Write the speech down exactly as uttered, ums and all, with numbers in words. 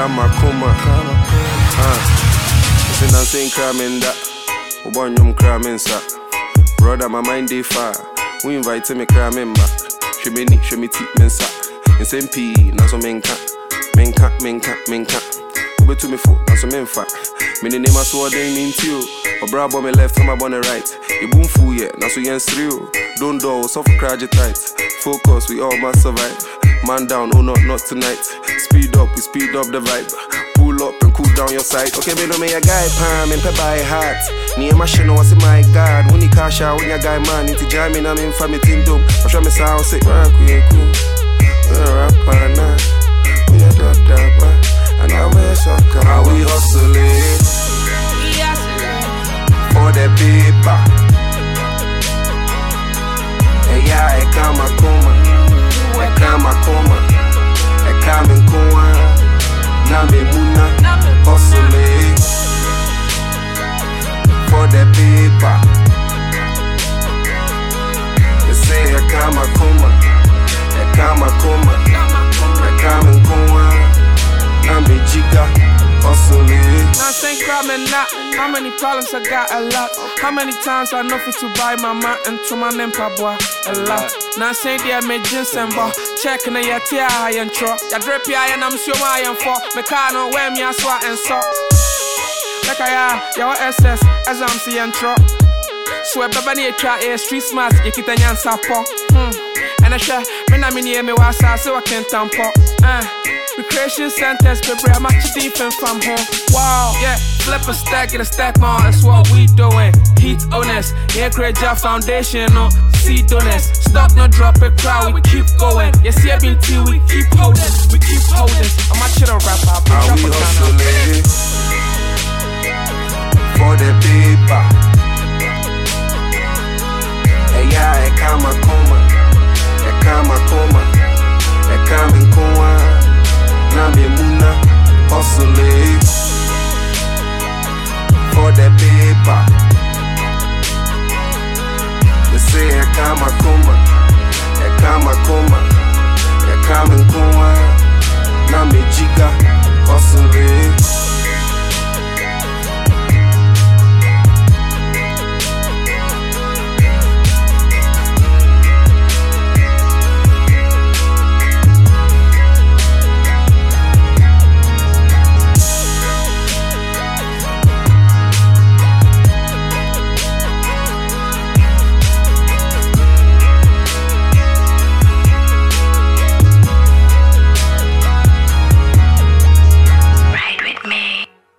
kama kuma. Ah, it's an insane crime in that. One yum crime in sa. Brother, my mind dey fire. We invite me crime in back. Show me nick, show me teeth, men sa. In same P, now so menka, menka, menka, menka. Ube to me foot, now so menfa. Me the name I saw them into you. A bra on me left, from my on the right. You boom fool yeah, now so yens real. Don't do, suffer crowd your tight. Focus, we all must survive. Man down, oh not, not tonight. Speed up, we speed up the vibe. Pull up and cool down your side. Okay, me no me a guy, palm and pep by heart. Near machine, what's in my God. When you cash out, when your guy man, into jamming, I'm in family kingdom. I'm sure me sound sick, rock, we cool. We're a rapper now. We a dot dabba. And now we're sucker. How we hustling for the paper. Hey, yeah, I come a coma. I come a coma. I come in coma. Nami muna. Hustling for the paper. They say I come a coma. I come a coma. I come in coma. Nami chica. Hustling. Now saying crime and not. How many problems I got? A lot. How many times I know for to buy my man and to my name boy? A lot. Now saying they made ginseng bar. Checking the yatia I and tro. Ya drip ya and I'm sure I am for. Me car no wear me a swat and so. Like I am, your S S as I'm seeing tro. Sweat the bunny try a street smart. You get a yan sapo. Hmm. And I share me na me near me was so I can't tampo. Uh. Recreation centers, baby, I'm actually different from home. Wow, yeah, flip a stack, get a stack more, that's what we doing. Heat honest, yeah, create your foundation, no, see honest. Stop, no drop it, crowd, we keep going. Yes, yeah, been till we keep holding, we keep holding. I'm a chill rapper, but how we hustling for the paper. Hey, yeah, I come a coma, I come a coma, I come in coma. Nami muna, hustling for the paper. They say I come a coma, I come a coma, I come in coma. Nami chica, hustling.